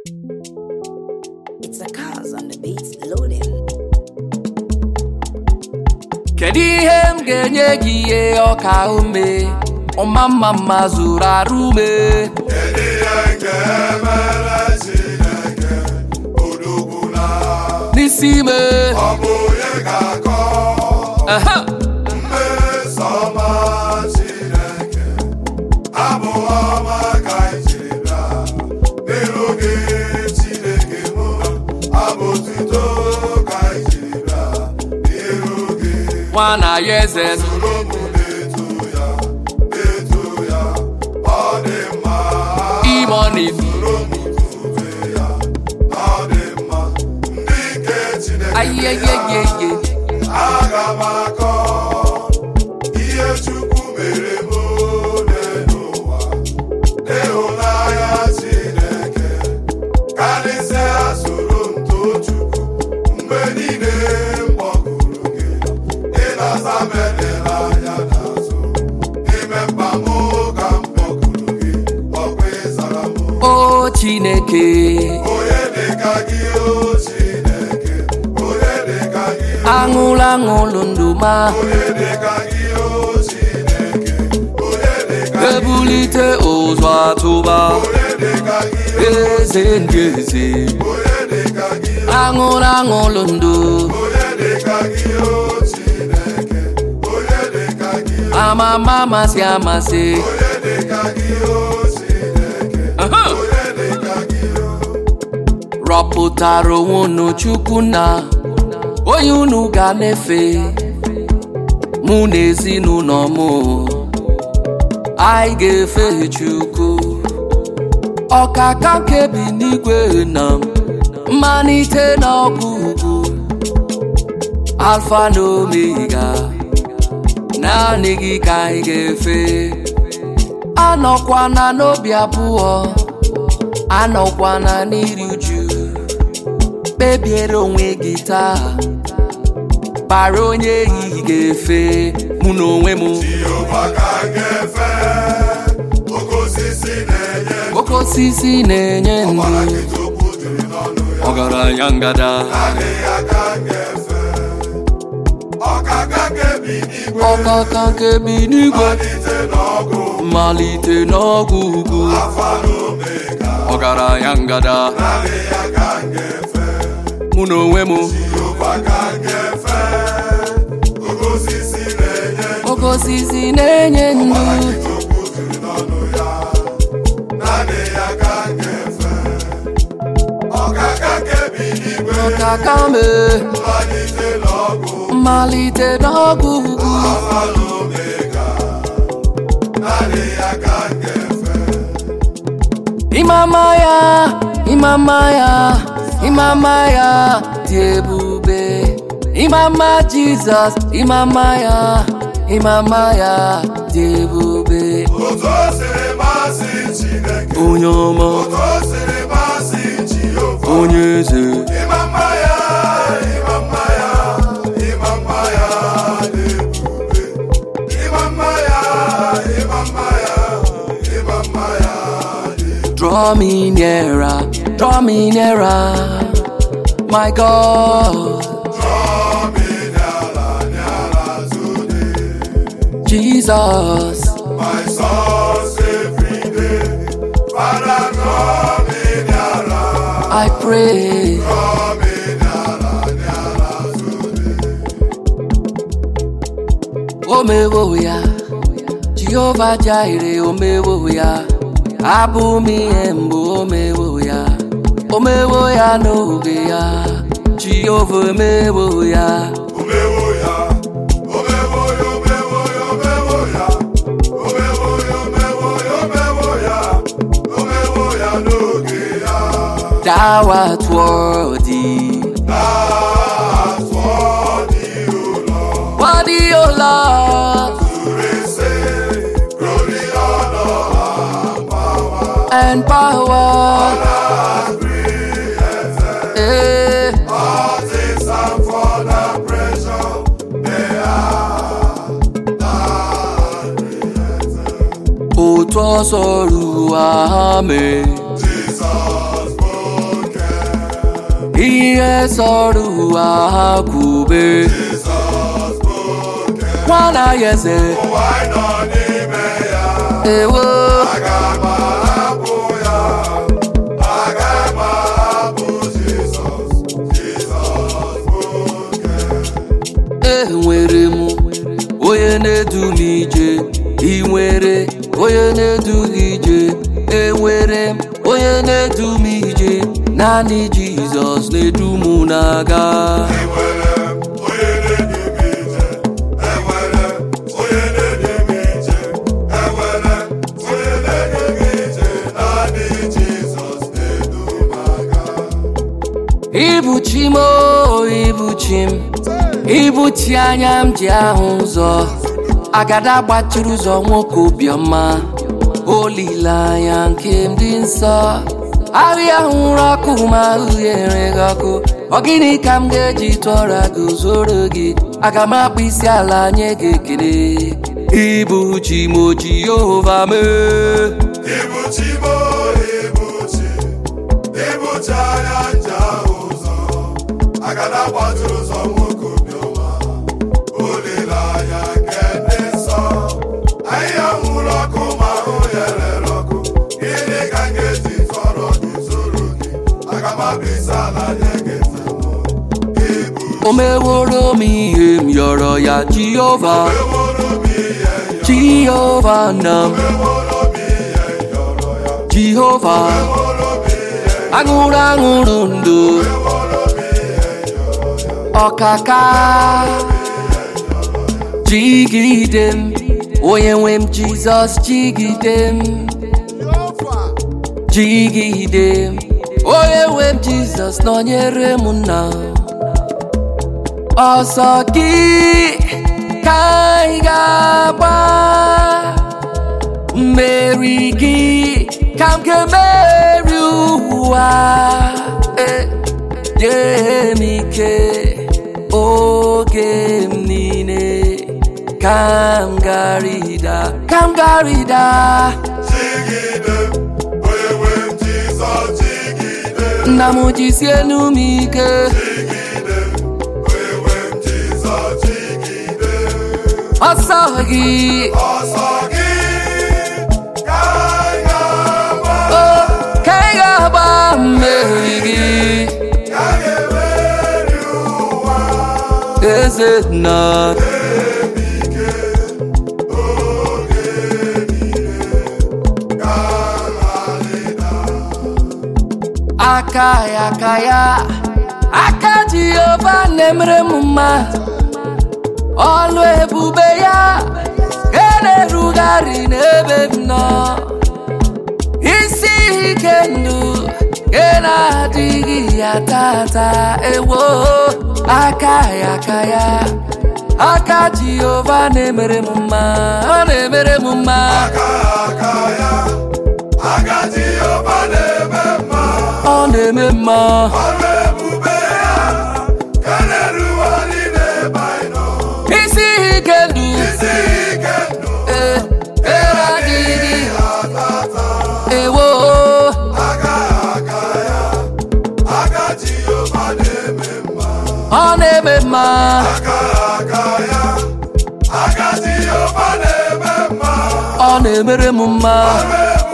It's a cause on the beats loading. Kedu ihe m ga-enye gị ihe ọka ume ọma mma mma zuru arụ ume? Kedu ihe m ga-emere Chineke odogbuna n'isi ime? Ọ bụ onye ga-akọ mmeso ọma Chineke, abụ ọma ka anyị jiri bịa n'iru gị Chineke mụ, abụ otuto ka anyị jiri bịa n'iru gị. Nwa na ya eze Soro m na-eto ya, na-eto ya, ọ dị mma. imoni Soro m tube ya, ọ dị mma. Ndị nke Chineke ayeyeyeye aga m akọ ihe Chukwu mere m n'ụwa, n'ịhụnanya Chineke karịsịa. Soro m too Chukwu mgbe niile m kpọkuru gị, ị na-aza m edela anya n'azụ. N'ime mkpa m ka m kpọkuru gị, ọkwa ịzara m. o Chineke Onye dịka gị, o Chineke, onye dịka gị, aṅụlụ aṅụlụ ndụ ma onye dịka gị, o Chineke, onye dịka gị, ebulite ụzọ atụba onye dịka gị, eze ndị eze onye dịka gị, aṅụlụ aṅụlụ ndụ onye dịka gị, o Chineke, onye dịka gị, amama amasị amasị onye dịka gị, o Chineke, onye dịka gị, rọpụtara onwe unu Chukwu na onye unu ga na-efe mụ na ezinụlọ m anyị ga-efe Chukwu ọkaka nke bi n'igwe na mmalite na ọgwụgwụ alfa na omega naanị gị ka anyị ga-efe anọkwana n'obi abụọ anọkwana n'iri uju kpebiere onwe gị taa bara onye ehihie ga-efe mụ na onwe m Jehova ka m ga-efe. Oke osisi na-enye ndụ, oke osisi na-enye ndụ ọbara gị tupu juru n'ọnụ ya. ọgaranya ngada Naanị ya ka m ga-efe. Ọkaka nke bi n'igwe, ọkaka nke bi n'igwe malite n'ọgụ, mmalite n'ọgwụ ugwu Alfa na Omega. ọgaranya ngada Naanị ya ka m ga-efe. mụ na onwe m Jehova ka m ga-efe. Oke osisi na-enye ndụ, oke osisi na-enye ndụ ọbara gị tupu juru n'ọnụ ya. Naanị ya ka m ga-efe. Ọkaka nke bi n'igwe, ọkaka me malite n'ọgụ, mmalite n'ọgwụ ugwu Alfa na Omega. Naanị ya ka m ga-efe. Imama ya, imama ya, imama ya dị ebube. Imama Jizọs, imama ya, imama ya dị ebube. Otu o siri masị Chineke, Onye ọma, otu o siri masị Jehova. onye eze, Ịmama ya, ịmama ya, ịmama ya dị ebube. Ịmama ya, ịmama ya, ịmama ya dị ebube. draw me nearer, my God, Draw me nearer today, Jesus. my source every day. Father, draw me nearer, I pray, draw me nearer today. omewo ya, Jehovah Jireh, omewo ya, abụ m ihe mbụ omewo ya n'oge ya, Jehovah omewo ya, Omewo ya, omewo ya, omewo ya, omewo ya, omewo ya, omewo ya, omewo ya, omewo ya n'oge ya. thou art worthy, That's what you love. worthy, O Lord, To receive glory, honor, and power, and creation. eh, All things are for the pressure they are created. otu ọsọ ruo ame, Jesus, ihe sọrọ ụwa ha kwube Jizọs bụ oke nwana ya eze ụwa anyị nọ n'ime ya. ewo Aga m ahapụ ya, aga m ahapụ Jizọs, Jizọs bụ oke. enwere m onye na-edu m ije ị nwere onye na-edu gị ije enwere m onye na-edu m ije naanị Jizọs na-edu m na-aga Enwere m onye na-edu m ije, enwere m onye na-edu m ije, enwere m onye na-edu m ije, naanị Jizọs na-edu m aga. Ibu chi m o, ibu chi m ibu chi anya m ji ahụ ụzọ agada gbachiri ụzọ nwoke obiọma olileanya nke m dị nsọ ahụ ya hụrụ ọkụ ma ahụ ya enweghị ọkụ ọ gịnị ka m ga-eji tụọra gị zoro gị aga m akpụ isi ala nye gị ekele ibu chi m o Jehova mee Ibu chi m o, ibu chi anya nje ahụ ụzọ agada gbachiri ụzọ nwoke obiọma olileanya nke ndị nsọ ahịhịa nwụrụ ọkụ ma ahụ ya rere ọkụ gịnị ka m ga-eji tọrọ gị zoro gị aga m abịa isi ala nye gị nzemụ ibu o meworo m ihe m yọrọ ya Jehova eworo m ihe Jehova nna m eworo m ihe yọrọ ya Jehova eworo m ihe aṅụrụ aṅụrụ ndụ eworo m ihe yọrọ ya ọkaka jigide m onye nwe m Jizọs jigide m jigide m onye nwe m Jizọs nọnyere m nna ọsọ gị ka anyị ga-agba mmeri gị ka m ga-emeri ụwa nye m ike oge m niile ka m garida Jigide m, onye nwe m Jizọs jigide m. nna m jisie enu m ike Jigide m, onye nwe m Jizọs jigide m. ọsọ gị Ọsọ gị ka anyị ga-agba, o ka ị ga-agba mmeri gị ka anyị ga-emeri ụwa. eze nna Eme ike oge niile ka nrarịda. aka ya aka Jehova na-emere m mma ọlụ ebube ya ga na-erugharị n'ebe m nọ isi ike ndụ ga na-adịghị ya tata ewo aka ya aka Jehova na-emere m mma ọ na-emere m mma Aka ya, aka Jehova na-eme mma. ọ na-eme mma Ọrụ ebube ya ka na-erugharị n'ebe anyị nọ. isi ike ndụ Isi ike ndụ adịghị ya tata. ewo Aka ya, aka Jehova na-eme mma. ọ na-eme mma Aka ya, aka Jehova na-eme mma. ọ na-emere m mma Ọrụ